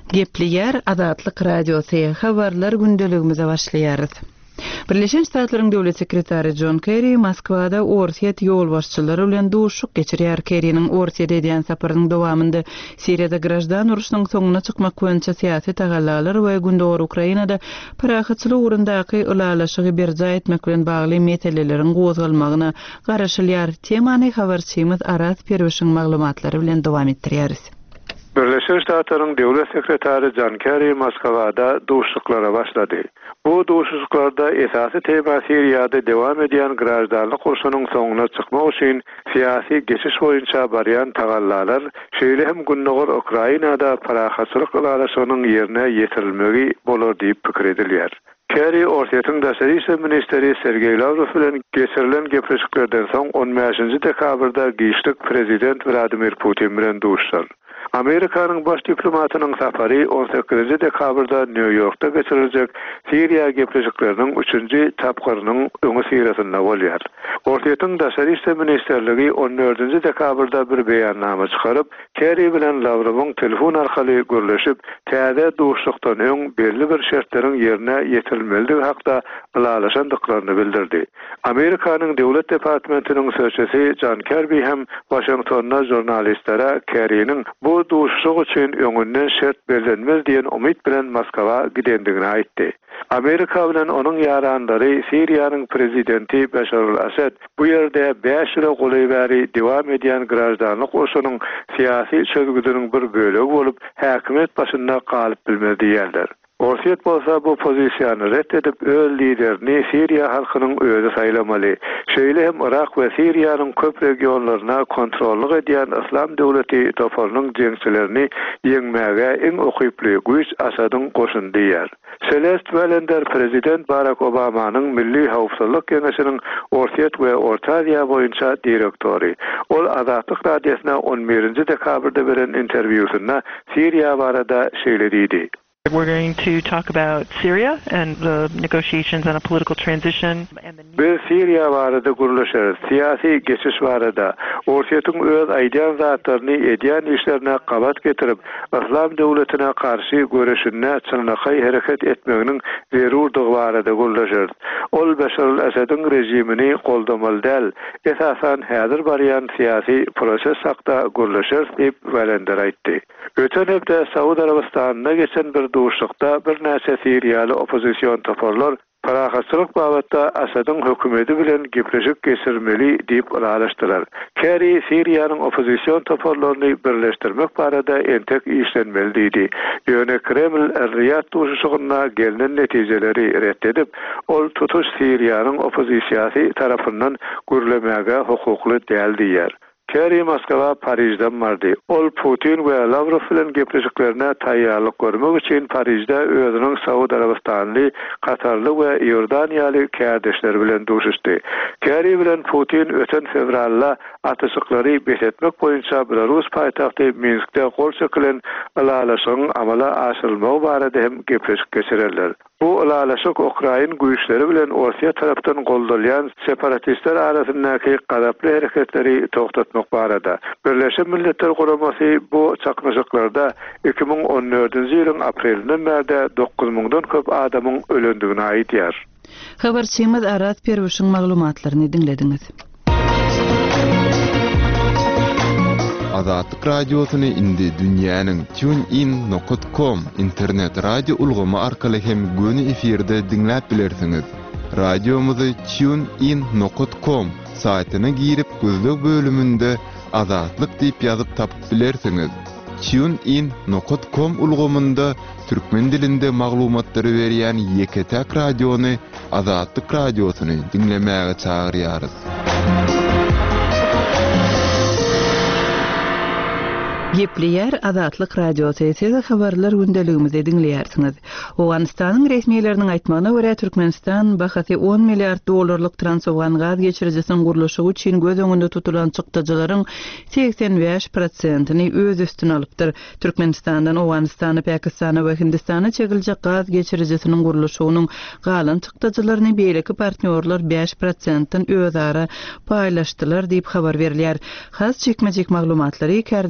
Gepli yer Azatlyk radiosu habarlar gündeligimize başlaýarys. Birleşen Ştatlaryň döwlet sekretary John Kerry Moskwada Orsiýet ýol başçylary bilen duşuk geçirýär. Kerry'niň Orsiýede edýän saparynyň dowamında Siriýada grajdan uruşynyň soňuna çykmak boýunça syýasy tagallalar we gündäwr Ukrainada parahatçylyk urundaky ulalaşygy berja etmek bilen bagly meseleleriň gozalmagyna garaşylýar. Temany habarçymyz Aras Perwişiň maglumatlary bilen dowam etdirýäris. Birleşen Ştatlaryň döwlet sekretary John Kerry Moskwada duşuklara başlady. Bu duşuklarda esasy tema Siriýada dewam edýän grajdanlyk uruşynyň soňuna çykmak üçin syýasy geçiş boýunça barýan tagallalar, şeýle hem gündäwr Ukrainada parahatçylyk ulalaşygynyň ýerine ýetirilmegi bolar diýip pikir edilýär. Kerry Orsiýetyň daşary işler ministeri Sergey Lavrov bilen geçirilen gepleşiklerden soň 15-nji dekabrda giýişlik prezident Vladimir Putin bilen duşşar. Amerikanyň baş diplomatynyň sapary 18-nji dekabrda New Yorkda geçiriljek Siriýa gepleşikleriniň 3-nji tapgyrynyň öňe syrasynda bolýar. Orsiýetyň daşary işler ministerligi 14-nji dekabrda bir beýannama çykaryp, Kerry bilen Lavrowyň telefon arkaly görleşip, täze duşlukdan öň belli bir şertleriň ýerine ýetirilmeligi hakda ulalaşandyklaryny bildirdi. Amerikanyň döwlet departamentiniň sözçisi John Kirby hem Washingtonda jurnalistlere Kerry'niň bu duşuşyk üçin öňünden şert berilmez diýen umyt bilen Moskwa gidendigini aýtdy. Amerika bilen onuň ýarandary Siriýanyň prezidenti Bashar al-Assad bu ýerde 5 ýyl goly dewam edýän grajdanlyk uruşynyň syýasy çözgüdüniň bir bölegi bolup, häkimet başynda galyp bilmedi diýerler. Orsiýet bolsa bu pozisiýany ret edip öz liderini Siriýa halkynyň özi saýlamaly. Şeýle hem Irak we Siriýanyň köp regionlaryna kontrollyk edýän Islam döwleti toparynyň jeňçilerini ýeňmäge iň okyply güýç Asadyň goşuny diýer. Celeste Valender prezident Barack Obamanyň Milli Hawpsuzlyk Keňeşiniň Orsiýet we Orta Aziýa boýunça direktori. Ol Azatlyk radiosyna 11-nji dekabrda beren interwýusynda Siriýa barada şeýle diýdi. We're going to talk about Syria and the negotiations on a political transition. Biz Siriýa barada guruluşar, syýasy geçiş barada, Orsiýetyň öz aýdýan zatlaryny edýän işlerine gabat getirip, Islam döwletine karşı görüşine çynakay hereket etmeginiň zerurdygy barada guruluşar. Ol Bashar al-Assadyň rejimini goldamaly däl, esasan häzir barýan syýasy proses hakda guruluşar diýip Valender aýtdy. Öten hepde Saudi Arabistanyna geçen bir duşlukda bir näçe Siriýaly opozisiýon toparlar parahatçylyk babatda Asadyň hökümeti bilen gepleşik geçirmeli diýip ulalaşdylar. Kerry Siriýanyň opozisiýon toparlaryny birleşdirmek barada entek işlenmeli diýdi. Ýöne Kreml Riyad duşuşygyna gelinen netijeleri reddedip, ol tutuş Siriýanyň opozisiýasy tarapyndan gürlemäge hukukly däl diýer. Kerry Moskwa Parijden bardy. Ol Putin we Lavrov bilen gepleşiklerine taýýarlyk görmek üçin Parijde özüniň Saudi Arabistanly, Katarly we Ýordaniýaly kädeşleri bilen duşuşdy. Kerry bilen Putin öten fevralda atyşyklary besetmek boýunça Belarus paýtagty Minskde gol çekilen ulalaşygyň amala aşyrylmagy barada hem gepleşik geçirerler. Bu ulalaşyk Ukrain güýçleri bilen Orsiýa tarapdan goldalýan separatistler arasyndaky gadaply hereketleri toktatmak barada. Birleşen Milletler Guramasy bu çaknaşyklarda 2014-nji ýylyň aprelinden bäri 9000-dan köp adamyň ölendigini aýtýar. Habarçymyz Aras Perwişiň maglumatlaryny dinlediňiz. Azatlyk radiosyny indi dünýäniň tunein.com internet radio ulgamy arkaly hem göni efirde dinläp bilersiňiz. Radiomuzy tunein.com saýtyna girip gözlük bölümünde Azatlyk diýip ýazyp tapyp bilersiňiz. tunein.com ulgamynda türkmen dilinde maglumatlary berýän ýeketäk radiony Azatlyk radiosyny dinlemäge çagyrýarys. Gepli yer Azatlyk radiosu ýa-da habarlar gündeligimizde dinleýärsiňiz. Owganistanyň resmiýetleriniň aýtmagyna görä Türkmenistan bahasy 10 milliard dollarlyk transowgan gaz geçirjisiniň guruluşy üçin göz öňünde tutulan çykdyjylaryň 85%-ni öz üstüne alypdyr. Türkmenistandan Owganistana, Pakistana we Hindistana çekiljek gaz geçirjisiniň guruluşynyň galan çykdyjylaryny beýleki partnerler 5%-den özara paýlaşdylar diýip habar berilýär. Has çekmejek maglumatlary kardeşim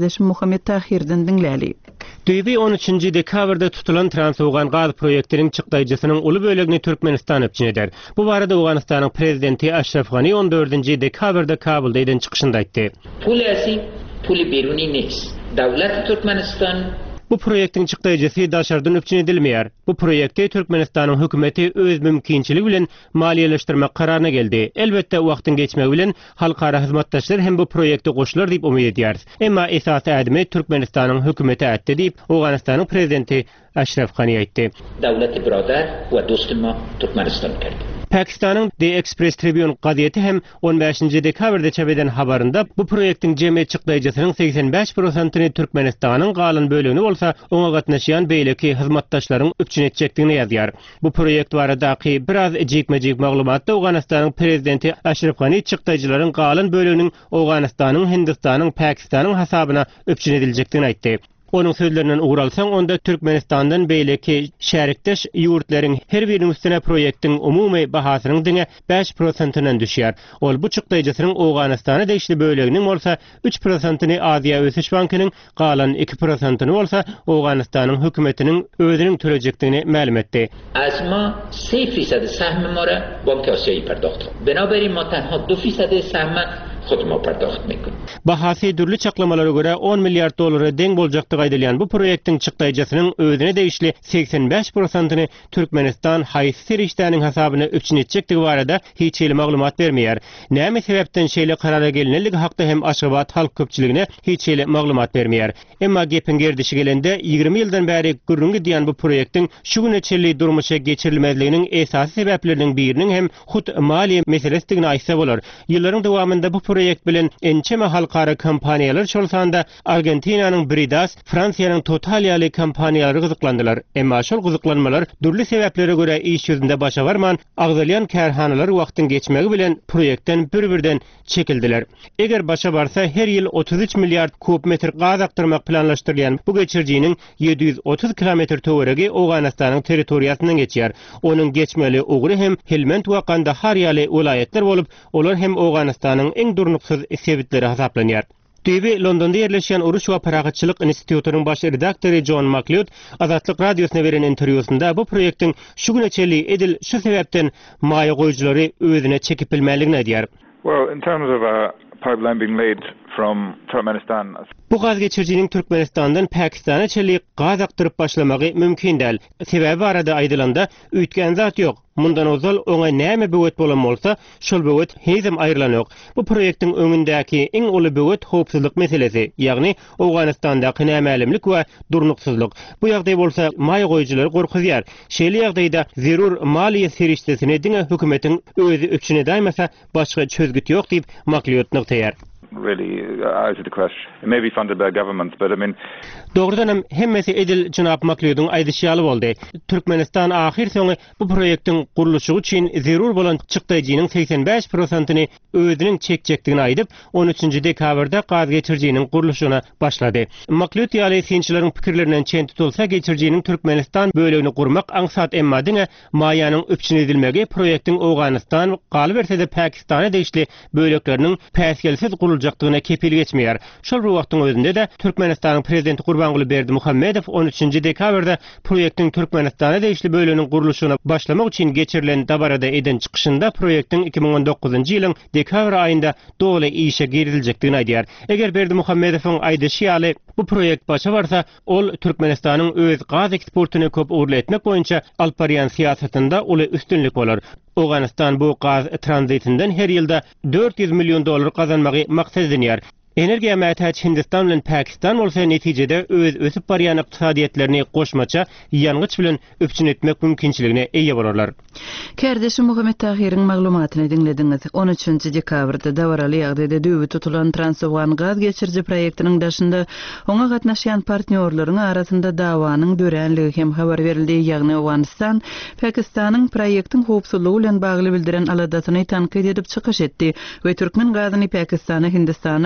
Muhammed Tahir'den dinläli. Düýbi 13-nji dekabrda tutulan Transowgan gaz proýektiniň çykdaýjysynyň uly bölegini Türkmenistan öpçün eder. Bu barada Awganystanyň prezidenti Ashraf Ghani 14-nji dekabrda Kabulda eden çykyşynda aýtdy. Pul asy, pul beruni nest. Dawlat Türkmenistan bu proýektiň çykdaýjysy daşardan öpçün edilmeýär. Bu proýekti Türkmenistanyň hökümeti öz mümkinçiligi bilen maliýeleşdirmek kararyna geldi. Elbetde wagtyň geçmegi bilen halkara hyzmatdaşlar hem bu proýekte goşular diýip umyt edýär. Emma esasy ädimi Türkmenistanyň hökümeti ätdi diýip Awganystanyň prezidenti Ashraf Ghani aýtdy. Dawlaty birodar we dostuma Türkmenistan kerdi. Pakistanyň The Express Tribune gazieti hem 15-nji dekabrda çap eden habarynda bu proýektiň jemgy çykdaýjysynyň 85%-ni Türkmenistanyň galan bölegini bolsa, oňa gatnaşýan beýleki hyzmatdaşlaryň öpçün etjekdigini ýazýar. Bu proýekt baradaky biraz jekmejek maglumatda Awganystanyň prezidenti Ashraf Ghani çykdaýjylaryň galan böleginiň Awganystanyň, Hindistanyň, Pakistanyň hasabyna öpçün edilejekdigini aýtdy. Onun sözlerinden uğralsan onda Türkmenistan'dan beýleki şärikdeş ýurtlaryň her biriniň üstüne proýektiň umumy bahasynyň diňe 5%-nyň düşýär. Ol bu çykdaýjysynyň Awganystana deýişli böleginiň bolsa 3%-ni Aziýa Ösüş Bankynyň, galan 2%-ni bolsa Awganystanyň hökümetiniň özüniň törejekdigini ma'lum etdi. Azma 3% sahmy mora Bank Asyýy pardagt. Benaberin ma tanha 2% sahmy xudma pardagt mümkin. Bahasy dürli çaklamalara göre 10 milyar dolara deň boljakdygy aýdylýan bu proýektiň çykdaýjysynyň özüne deýişli 85%-ni Türkmenistan haýsy serişdäniň hasabyna öpçün etjekdigi barada hiç ýyly maglumat bermeýär. Näme sebäpden şeýle karara gelineligi hakda hem Aşgabat halk köpçüligine hiç ýyly maglumat bermeýär. Emma gepin gerdişi gelende 20 ýyldan bäri gürrüňi diýen bu proýektiň şu güneçeli durmuşa geçirilmezliginiň esasy sebeplerinden biriniň hem hut maliýe meselesini aýtsa bolar. Ýyllaryň dowamında bu proýekt bilen ençeme halkara kampaniýalar çolsanda Argentinanyň Bridas, Fransiýanyň Total ýaly kampaniýalary gyzyklandylar. Emma şol gyzyklanmalar dürli sebeplere göre iş ýüzünde başa barman, agzalyan kärhanalar wagtyň geçmegi bilen proýektden bir-birden çekildiler. Eger başa barsa her ýyl 33 milyard kubmetr gaz aktyrmak planlaşdyrylýan bu geçirjiniň 730 kilometr töweregi Awganystanyň territoriýasyndan geçýär. Onuň geçmeli ugry hem Helmand we Kandahar ýaly welaýetler bolup, olar hem Awganystanyň eň durnuksuz sebitleri hasaplanýar. Düýbi Londonda ýerleşýän Uruş we Paragatçylyk institutynyň baş redaktory John McLeod Azatlyk radiosyna beren interwýusynda bu proýektiň şu güneçeli edil şu sebäpden maýa goýjulary özüne çekip bilmäligini aýdýar. Well, in terms of a pipeline being laid from Turkmenistan. Bu gaz geçirjiniň Türkmenistandan Pakistana çeli gaz aktyryp başlamagy mümkin däl. Sebäbi arada aýdylanda üýtgen zat ýok. Mundan ozal oňa näme böwet bolan bolsa, şol böwet hezim aýrylan ýok. Bu proýektiň öňündäki eň uly böwet howpsuzlyk meselesi, ýagny Awganastandaky nämälimlik we durnuksuzlyk. Bu ýagdaý bolsa maýa goýjulary gorkuzýar. Şeýle ýagdaýda zerur maliýe serişdesine diňe hökümetiň özü öpçüne daýmasa başga çözgüt ýok diýip McLeod nyktaýar. Really out of the question. It may be funded by governments, but I mean Doğrudan hemmesi edil Jynap McLeod'un aýdyşýaly boldy. Türkmenistan ahir soňy bu proýektiň gurulşy üçin zerur bolan çykdaýjynyň 85%-ni özüniň çekjekdigini aýdyp, 13-nji dekabrda gaz geçirjiniň gurulşyna başlady. McLeod ýaly synçylaryň pikirlerinden çen tutulsa geçirjiniň Türkmenistan bölegini gurmak aňsat emma diňe maýanyň öpçün edilmegi proýektiň Awganystan, galy berse de Pakistana deýişli bölegleriniň päsgelsiz guruljakdygyna kepil geçmeýär. Şol wagtyň özünde de Türkmenistanyň prezidenti Gurbanguly Berdimuhammedow 13-nji dekabrda proýektiň Türkmenistana deýişli böleginiň gurulşyna başlamak üçin geçirilen dabarada eden çykyşynda proýektiň 2019-njy ýylyň dekabr aýynda doly işe girilejekdigini aýdýar. Eger Berdimuhammedowyň aýdyşy ýaly bu proýekt başa barsa, ol Türkmenistanyň öz gaz eksportyny köp urly etmek boýunça alyp barýan siýasatynda uly üstünlik bolar. Awganystan bu gaz tranzitinden her ýylda 400 milyon dolar kazanmagy maksat edýär. Energiýa mätäç Hindistan bilen Pakistan bolsa netijede öz ösüp barýan ykdysadyýetlerini goşmaça ýangyç bilen öpçün etmek mümkinçiligine eýe bolarlar. Kardeşim Muhammed Tahir'in maglumatyny dinlediňiz. 13-nji dekabrda dawraly ýagdaýda düýbi tutulan Transowgan gaz geçirji proýektiniň daşynda oňa gatnaşýan partnýorlaryň arasynda dawanyň dörenligi hem habar berildi. Ýagny Awganystan Pakistanyň proýektiň howpsuzlygy bilen bagly bildiren aladatyny tankyd edip çykyş etdi we Türkmen gazyny Pakistana Hindistana aktyrmak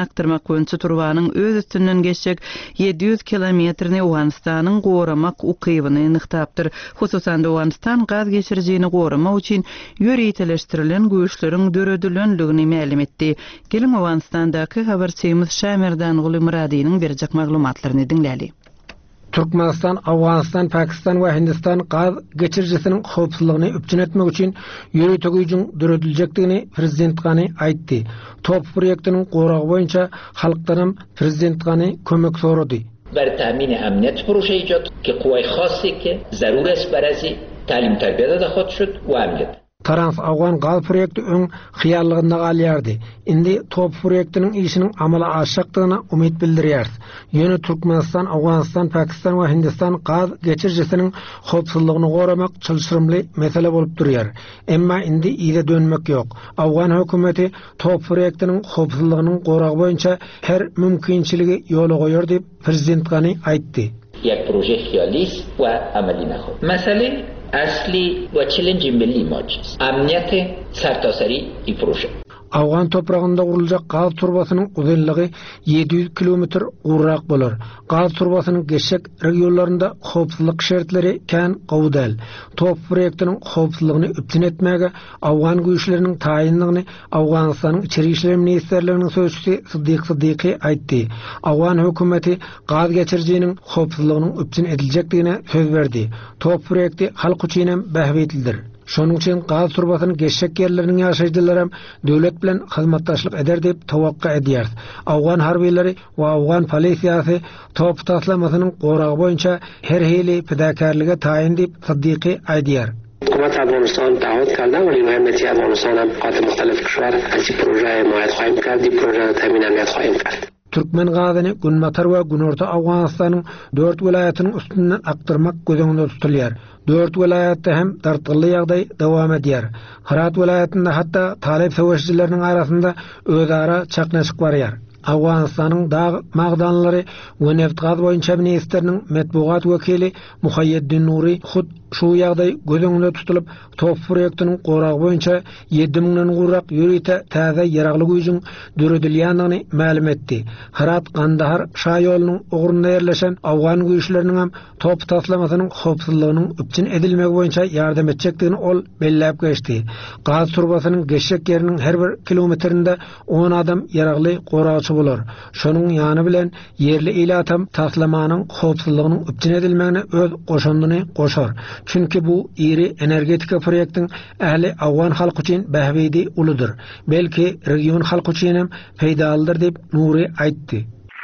aktırmak boýunça turbanyň öz üstünden geçjek 700 kilometrini Awganistanyň goramak ukybyny nyktapdyr. Hususan Awganistan gaz geçirjegini goramak üçin ýöreteleşdirilen güýçleriň döredilenligini ma'lum etdi. Gelin Awganistandaky habarçymyz Şamerdan Gulumradynyň berjek maglumatlaryny dinläli. Türkmenistan, Awganistan, Pakistan we Hindistan gaz geçirjisiniň howpsuzlygyny üpçün etmek üçin ýöretek güýjüň dörediljekdigini Prezident Gany aýtdy. Top proýektiniň goragy boýunça halklarym Prezident Gany kömek sorady. بر تأمین امنیت پروژه ایجاد که قوای خاصی که ضرور است برای تعلیم تربیت داده خواهد شد و امنیت. Trans-Awgan gaz proýekti öň hyýallygynda galýardy. Indi top proýektiniň işiniň amala aşykdygyna umyt bildirýär. Ýöne Türkmenistan, Awganistan, Pakistan we Hindistan gaz geçirjisiniň howpsuzlygyny goramak çylşyrymly mesele bolup durýar. Emma indi ýa dönmek ýok. Awgan hökümeti top proýektiniň howpsuzlygynyň goragy boýunça her mümkinçiligi ýola goýar diýip Prezident Gany aýtdy. یک پروژه خیالی است و عملی نخواهد. مسئله اصلی و چالش ملی ما چیست؟ امنیت سرتاسری این پروژه. Awgan toprağında gurulacak gaz turbasynyň uzunlygy 700 kilometr urak bolar. Gaz turbasynyň geçek regionlarında howpsuzlyk şertleri kän gowdal. Top proýektiniň howpsuzlygyny üpçün etmäge Awgan güýçleriniň taýinligini Awganistanyň içeri işler ministrliginiň sözçüsi Siddiqy aýtdy. Awgan hökümeti gaz geçirjeginiň howpsuzlygynyň üpçün ediljekdigine söz berdi. Top proýekti halk üçin hem bähwetlidir. Şonuň üçin gaz turbasyny geçek yerleriniň ýaşaýjylaram döwlet bilen hyzmatdaşlyk eder diýip tawakka edýär. Awgan harbiýleri we Awgan polisiýasy top taslamasynyň goragy boýunça her hili fedakarlyga taýin diýip Siddiqy aýdýar. حکومت افغانستان تعهد کرده ولی امنیتی افغانستان هم قطع مختلف کشور از این پروژه حمایت خواهیم کرد. این پروژه تامین امنیت خواهیم کرد. Türkmen gazyny Günmatar we Günorta Awganistanyň 4 welaýatynyň üstünden aktyrmak gözeňinde tutulýar. 4 welaýatda hem dartgyly ýagdaý dowam edýär. Herat welaýatynda hatda talep sowuşçylarynyň arasynda özara çaknaşyk barýar. Awganistanyň dağ magdanlary we neft gaz boýunça ministriniň metbuat wekili Muhayyeddin Nuri hud şu ýagdaý gözeňinde tutulup top proýektiniň goragy boýunça 7000den gurrak ýörite täze ýaragly güýjüň döredilýändigini ma'lum etdi. Herat Kandahar şa ýolunyň ogurunda ýerleşen Awgan güýçleriniň hem top taslamasynyň howpsuzlygynyň üpçün edilmegi boýunça ýardam etjekdigini ol belläp geçdi. Gaz turbasynyň geçek ýeriniň her bir kilometrinde 10 adam ýaragly goragy bolar. Şonuň ýany bilen yerli ilatam taslamanyň howpsuzlygynyň üpçün edilmegine öz goşandyny goşar. Çünki bu iri energetika proýektiň ähli Awgan halky üçin bähwedi uludur. Belki region halky üçin hem feýdalydyr diýip Nuri aýtdy.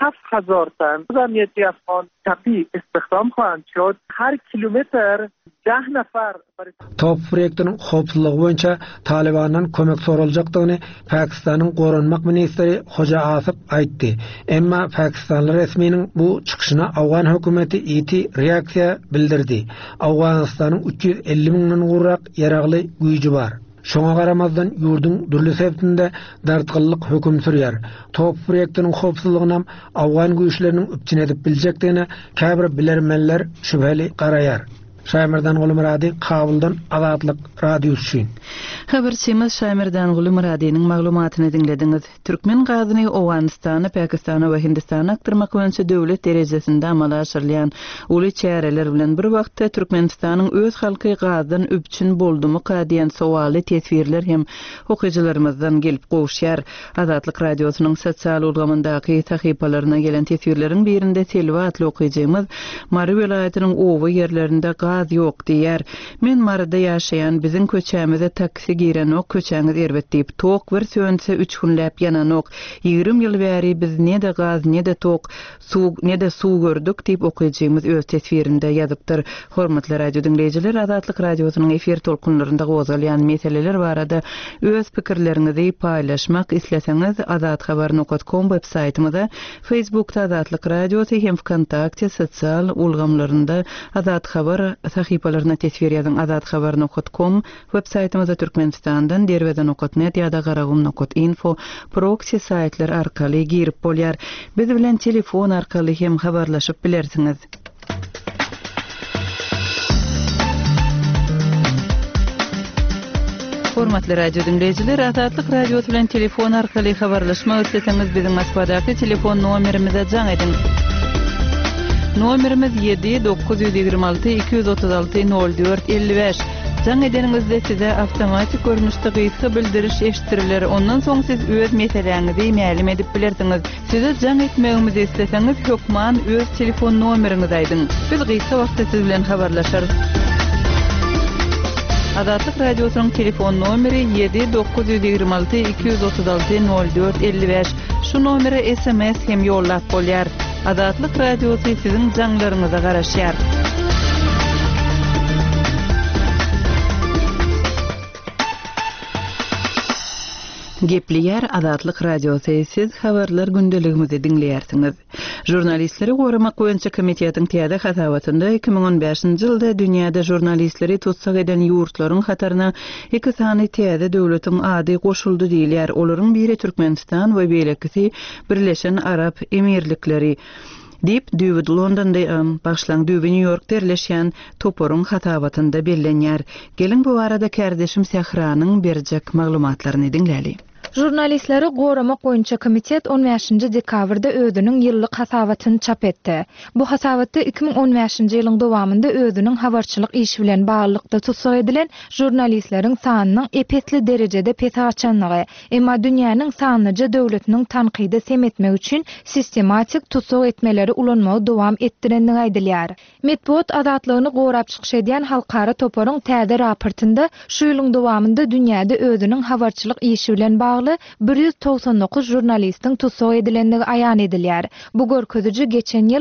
7000 تن جمعیتی افغان طبیعی استخدام خواهند شد. هر کیلومتر 10 نفر. Top proýektiniň howpsuzlygy boýunça Talibandan kömek soruljakdygyny Pakistanyň goranmak ministri Hoja Asif aýtdy. Emma Pakistanly resminiň bu çykyşyna Awgan hökümeti iti reaksiýa bildirdi. Awganistanyň 350 000den gurrak ýaragly güýji bar. Şoňa garamazdan ýurdun dürli sebäpinde dartgyllyk höküm sürýär. Top proýektiniň howpsuzlygyna Awgan güýçleriniň üpçün edip biljekdigine käbir bilermenler şübheli garaýar. Şamerdan Gulumrady, Kabuldan Azatlyk radiosu. Habarçymyz Şamerdan Gulumradynyň maglumatyny dinlediňiz. Türkmen gazyny Awganistany, Pakistany we Hindistany aktyrmak boýunça döwlet derejesinde amala aşyrylýan uly çäreler bilen bir wagtda Türkmenistanyň öz halky gazdan üpçün boldumy diýen sowaly tesbirler hem okyjylarymyzdan gelip gowşýar. Azatlyk radiosynyň sosial ulgamyndaky tahypalaryna gelen tesbirleriň birinde Selwa atly okyjymyz Mary welaýatynyň owy ýerlerinde gaz ýok diýär. Men Maryda ýaşaýan biziň köçämize taksi giren ok köçäňiz erbet diýip tok bir sönse 3 günläp ýanan ok. 20 ýyl bäri biz nede gaz, nede tok, nede suw gördük diýip okyjymyz öz tesbirinde ýazypdyr. Hormatly radio dinleýijiler, Azatlyk radiosynyň efir tolkunlarynda gozalýan meseleler barada öz pikirleriňizi paýlaşmak isleseňiz azathabar.com websaýtymyza, Facebookda Azatlyk radiosy hem WKontakte sosial ulgamlarynda Azat Habar sahypalaryna tesbir ýazın. azathabar.com websaýtymyza Türkmenistandan derweden.net ýa-da garagum.info proxy saýtlar arkaly girip bolýar. Biz bilen telefon arkaly hem habarlaşyp bilersiňiz. Hormatly radio dinleyijiler, Azatlyk radiosu bilen telefon arkaly habarlaşma ötleseňiz biziň Moskvadaky telefon nomerimize jaň edin. Nomerimiz 7-926-236-04-55. Jaň edeningizde size awtomatik görnüşde gysga bildiriş eşitiriler. Ondan soň siz öz meseleňizi ma'lum edip bilersiňiz. Size jaň etmegimizi isteseňiz, hökman öz telefon nomeriňizi aýdyň. Biz gysga wagtda siz bilen habarlaşarys. Azatlyk radiosynyň telefon nomeri 7-926-236-04-55. Şu nomere SMS hem ýollap bolýar. Azatlyk radiosy siziň jaňlaryňyza garaşýar. Gepliyer Azatlyk radiosu siz habarlar gündeligimizi dinleýärsiňiz. Jurnalistleri goramak boýunça komitetiň täze hasawatynda 2015-nji ýylda dünýäde jurnalistleri tutsak eden ýurtlaryň hataryna 2 sany täze döwletiň ady goşuldy diýilýär. Olaryň biri Türkmenistan we beýlekisi Birleşen Arap Emirlikleri. Dip David Londonda başlaň dübi New Yorkda yerleşýän toporyň hasawatynda bellenýär. Gelin bu arada kardeşim Sehranyň berjek maglumatlaryny dinläli. Jurnalistleri goramak boýunça komitet 15-nji dekabrda özüniň ýyllyk hasawatyny çap etdi. Bu hasawatda 2015-nji ýylyň dowamında özüniň habarçylyk işi bilen baglykda tutsak edilen jurnalistleriň sanynyň epetli derejede pesaçanlygy, emma dünýäniň sanyjy döwletiniň tanqydy semetmek üçin sistematik tutsak etmeleri ulanmagy dowam etdirenligi aýdylýar. Medpuat azatlygyny gorap çykyş edýän halkara toporyň täze raportynda şu ýylyň dowamında dünýäde özüniň habarçylyk işi bilen 199 jurnalistin tutsak edilenligi aýan edilýär. Bu görkeziji geçen ýyl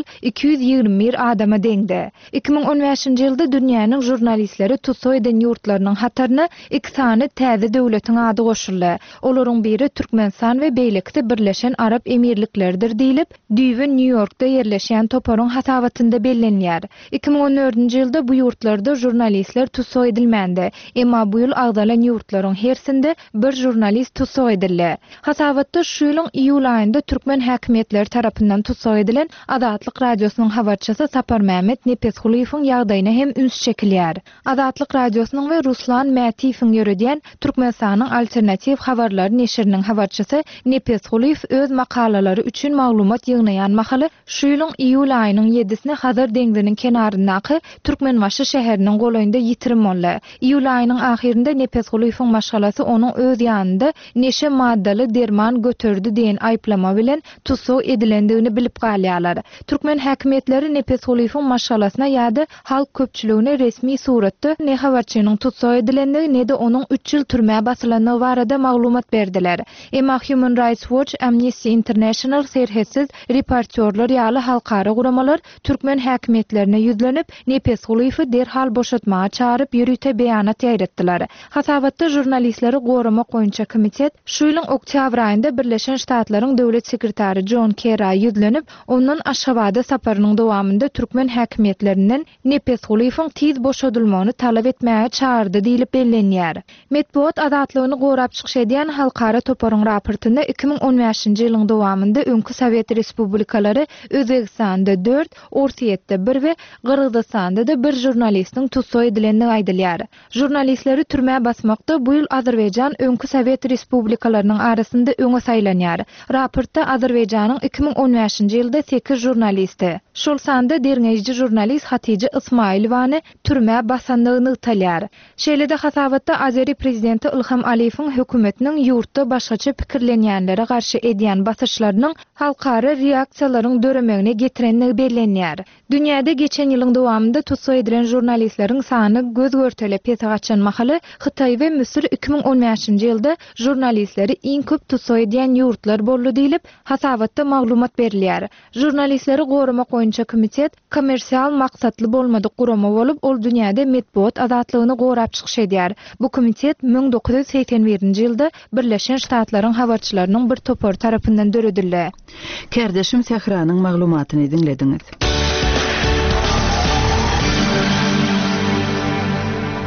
221 adama deňdi. 2015-nji ýylda dünýäniň jurnalistleri tutsak eden ýurtlarynyň hataryna 2 sany täze döwletiň ady goşuldy. Olaryň biri Türkmenistan we beýlekde Birleşen Arap Emirlikleridir diýilip, düýbi New Yorkda yerleşýän toporyň hasawatynda bellenýär. 2014-nji ýylda bu ýurtlarda jurnalistler tutsak edilmände, emma bu ýyl agdalan ýurtlaryň hersinde bir jurnalist tutsak edildi. Hasawatda şu ýylyň iýul aýynda türkmen häkimetleri tarapyndan tutsak edilen Azatlyk radiosynyň habarçysy Sapar Mehmet Nepeshuliýewiň ýagdaýyna hem üns çekilýär. Azatlyk radiosynyň we Ruslan Mätiýewiň ýöredýän Türkmenistanyň alternativ habarlary neşiriniň habarçysy Nepeshuliýew öz makalalary üçin maglumat ýygnaýan mahaly şu ýylyň iýul aýynyň 7-sine Hazar deňziniň kenaryndaky Türkmenbaşy şäheriniň golaýynda ýitirim boldy. Iýul aýynyň ahirinde Nepeshuliýewiň maşgalasy onuň öz ýanynda neşe maddaly derman götürdü diýen aýplama bilen tutsak edilendigini bilip galýarlar. Türkmen häkimetleri Nepeshuliýewiň maşgalasyna ýa-da halk köpçüligine resmi suratda ne habarçynyň tutsak edilendigi ne de onuň 3 ýyl türmäge basylandygy barada maglumat berdiler. Emma Human Rights Watch, Amnesty International serhetsiz reportyorlar ýaly halkara guramalar türkmen häkimetlerine ýüzlenip Nepeshuliýewi derhal boşatmaga çağırıp ýürüte beýanat ýaýratdylar. Hasawatda jurnalistleri goramak boýunça komitet şu ýylyň oktyabr aýynda Birleşen Ştatlaryň döwlet sekretary John Kerry ýüzlenip, onuň Aşgabatda saparynyň dowamında türkmen häkimetlerinden Nepeshuliýewiň tiz boşadylmagyny talap etmäge çağırdy diýilip bellenýär. Medpuat azatlygyny gorap çykyş edýän halkara toporyň raportynda 2015-nji ýylyň dowamında öňkü Sowet Respublikalary Özbegistanda 4, Orsiýetde 1 we Gyrgyzstanda da 1 jurnalistiň tutsak edilenligi aýdylýar. Jurnalistleri türmäge basmakda bu ýyl Azerbaýjan öňkü Sowet Respublikalarynyň arasynda öňe saýlanýar. Raportda Azerbaýjanyň 2015-nji ýylda 8 jurnalisti, şol sanda derňejji jurnalist Hatice Ismailowany türmäge basandygyny ýytalýar. Şeýlede hasawatda Azeri prezidenti Ilham Aliýewiň hökümetiniň ýurtda başgaça pikirlenýänlere garşy edýän basyşlarynyň halkara reaksiýalaryň döremegine getirenligi bellenýär. Dünýäde geçen ýylyň dowamında tutsak edilen jurnalistleriň sany göz görtelep pesagaçan mahaly Hytaý we Misir 2015-nji ýylda jurnalistleri iň köp tutsak edýän ýurtlar boldy diýilip, hasawatda maglumat berilýär. Jurnalistleri goramak boýunça komitet kommersiýal maksatly bolmadyk gurama bolup, ol dünýäde medpuat azatlygyny gorap çykyş edýär. Bu komitet 1981-nji ýylda Birleşen Ştatlaryň habarçylarynyň bir topor tarapyndan döredildi. Kardeşim Sehranyň maglumatyny dinlediňiz.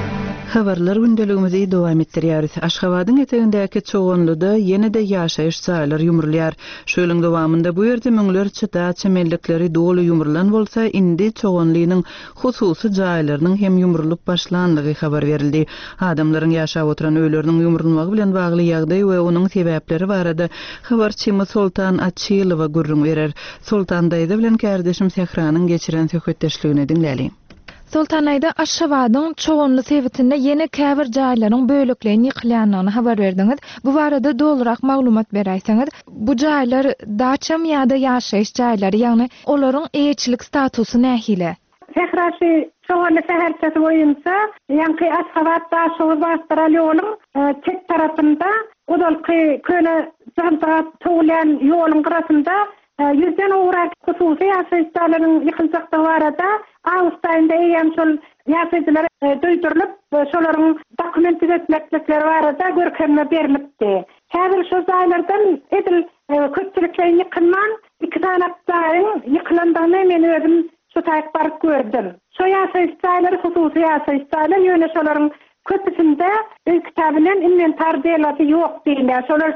Habarlar gündeligimizi dowam etdirýäris. Aşgabatyň etegindäki çoğunluda ýene-de ýaşaýyş saýlary ýumrulýar. Şöýleň dowamında bu ýerde müňler çyta çemellikleri dolu ýumrulan bolsa, indi çoğunlygynyň hususy jaýlarynyň hem ýumrulup başlandygy habar berildi. Adamlaryň ýaşap oturan öýleriniň ýumrulmagy bilen bagly ýagdaý we onuň sebäpleri barada habarçymy Sultan Açylowa gurrun berer. Sultan daýda bilen kardeşim Sehranyň geçiren söhbetdeşligini dinläli. Sultanaýda Aşgabatyň çoğunly sebätinde ýene käbir jaýlaryň böleklerini ýykylýanyny habar berdiňiz. Bu barada dolurak maglumat beräýsiňiz. Bu jaýlar daçam ýa-da ýaşaýyş jaýlary, ýagny olaryň eýçilik statusy nähile? Sehraşy çoğunly şäherçesi boýunça ýanky Aşgabatda Şowbastra ýoluň tek tarapynda odalky köne janta töwlen ýoluň gyrasynda yüzden uğrak hususi ýaşaýyşlaryň ýykyljakda barada Ağustayında eýem şol ýaşaýjylar duýdurulup şolaryň dokument etmeklikleri barada görkezme berilipdi. Häzir şu jaýlardan edil köpçülikleri ýykylman iki tanapdaryň ýykylandygyny men özüm şu taýyp baryp gördüm. Şu ýaşaýyşlar hususi ýaşaýyşlar ýöne şolaryň köpüsinde kitabynyň inventar diýilýär ýok diýilýär. Şolar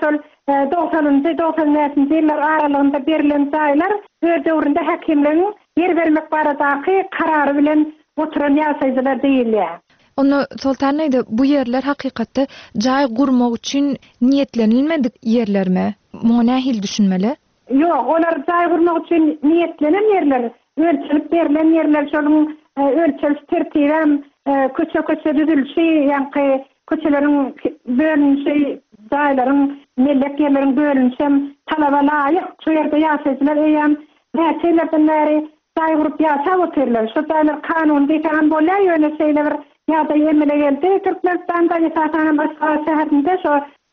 90-njy ýyllar aralygynda berilen jaýlar öz döwründe häkimleriň yer bermek baradaky karary bilen oturan ýaşaýjylar diýilýär. Onu Sultanaýda bu ýerler hakykatda jaý gurmak üçin niýetlenilmedik ýerlermi? Muňa nähil düşünmeli? Ýok, olar jaý gurmak üçin niýetlenen ýerler, ölçülip berilen ýerler, şoluň ölçüls tertibem köçe düzülşi, ýanky köçeleriň bölünşi, jaýlaryň mellek ýerleriň bölünşem talaba laýyk, şu ýerde ýaşaýjylar eýem näçelerden bäri jaý gurup ýaşap oturlar. Şu jaýlar kanun diýen bolýar, ýöne şeýler ýa-da ýemele geldi. Türkmenistanda ýaşaýan başga şäherinde şu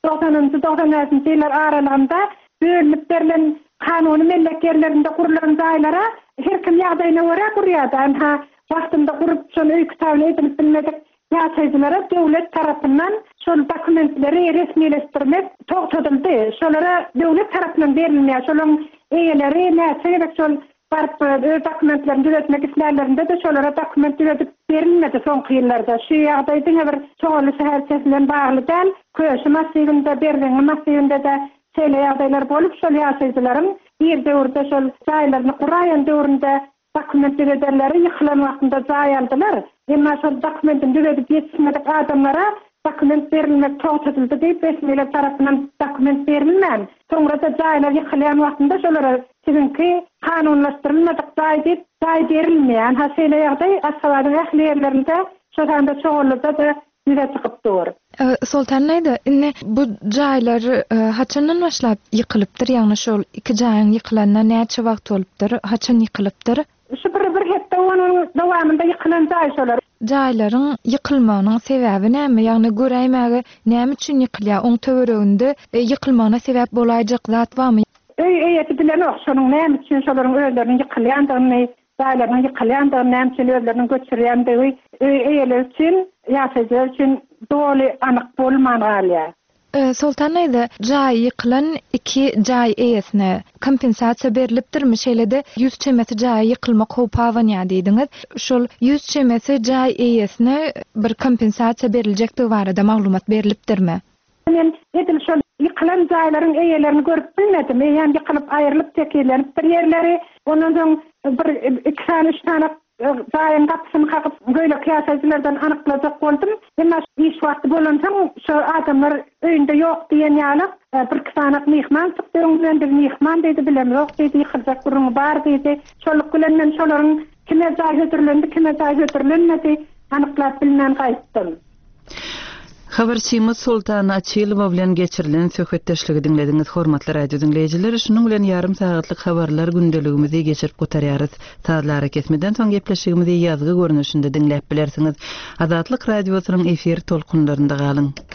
90-njy ýyllar aralygynda bölünip berilen kanuny mellek ýerlerinde kurulan jaýlara her kim ýagdaýyna görä gurýar. Ha wagtynda gurup şonu öý kitabyny edinip bilmedik ýaşaýjylara döwlet tarapyndan şol dokumentleri resmileşdirmek togtadyldy. Şolara döwlet tarapyndan berilýär. Şolaryň eýeleri näçe şol dokumentlerini düzeltmek islerlerinde de şolara dokument düzeltip verilmedi soňky ýyllarda. Şu ýagdaýda bir çoğunly şäherçesi bilen bagly däl, köşe massywynda berilen massywynda da şeýle ýagdaýlar bolup şol ýaşaýjylaryň bir döwürde şol jaýlaryny guraýan döwründe dokument düzeltleri ýykylan wagtynda jaý aldylar. Emma şol dokumentin düzeltip ýetişmedik adamlara dokument berilmek togtadyldy diýip resmiler tarapyndan dokument berilmän. Soňra da jaýlar ýykylýan wagtynda şolara sizinki kanunlaşdyrylmadyk jaý diýip jaý berilmeýän. Ha şeýle ýagdaý Aşgabatyň ähli ýerlerinde şoňda çoğunlukda da ýüze çykyp dur. Sultanaýda indi bu jaýlar haçandan başlap ýykylypdyr? Ýagny şol iki jaýyň ýykylanyna näçe wagt bolupdyr? Haçan ýykylypdyr? Şu bir hepde onun dowamında ýykylan jaý şolar. Jaýlaryň ýykylmagynyň sebäbi näme? Ýagny göräýmäge näme üçin ýykylýar? Oň töwereginde ýykylmagyna sebäp bolajak zat barmy? Eýeti bilen okşanyň näme üçin şolaryň öýlerini ýykylýandygyny, jaýlaryň ýykylýandygyny, näme üçin öýlerini göçürýändygy, eýeler üçin, ýaşaýjylar üçin doly anyk bolmanýar. Sultanaýda jaý ýykylan iki jaý eýesine kompensasiýa berilipdirmi? Şeýle-de 100 çemesi jaý ýykylmak howpawanýa diýdiňiz. Şol 100 çemesi jaý eýesine bir kompensasiýa beriljekdi barada maglumat berilipdirmi? Men edil şol ýykylan jaýlaryň eýelerini görüp bilmedim. Ýani ýykylyp aýrylyp tekelenip bir ýerleri, ondan soň bir 2-3 tane jaýyň gapysyny kakyp göýlek ýaşaýjylardan anyklajak boldum. Emma iş wagty bolansaň şu adamlar öýünde ýok diýen ýaly bir kisanak mihman çykdy, öňden bir mihman diýdi, bilem ýok diýdi, ýykyljak gurrun bar diýdi. Şolyk bilen men şolaryň kime jaý götürilendi, kime jaý götürilenmedi anyklap bilmän gaýtdym. Habarçymyz Sultan Açylowa bilen geçirilen söhbetdeşligi dinlediňiz hormatly radio dinleýijiler. Şunuň bilen ýarym sagatlyk habarlar gündeligimizi geçirip gotarýarys. Saatlara kesmeden soň gepleşigimizi ýazgy görnüşinde dinläp bilersiňiz. Azatlyk radiosynyň efir tolkunlarynda galyň.